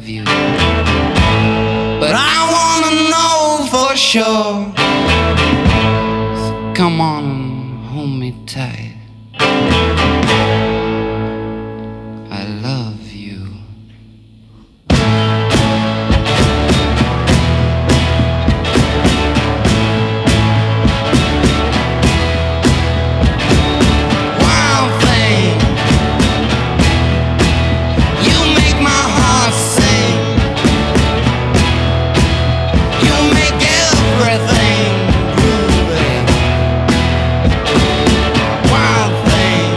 love you, but I wanna know for sure. So come on and hold me tight. I love you. Wild thing, you make my heart sing. You make everything groovy. Wild thing.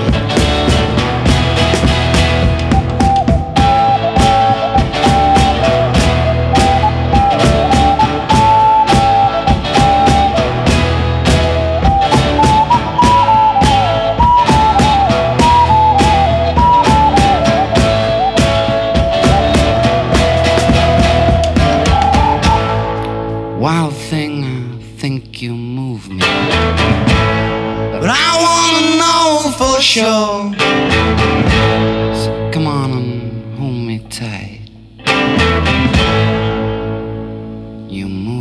Wild thing, I think you move me, but I wanna know for sure. So come on and hold me tight. You move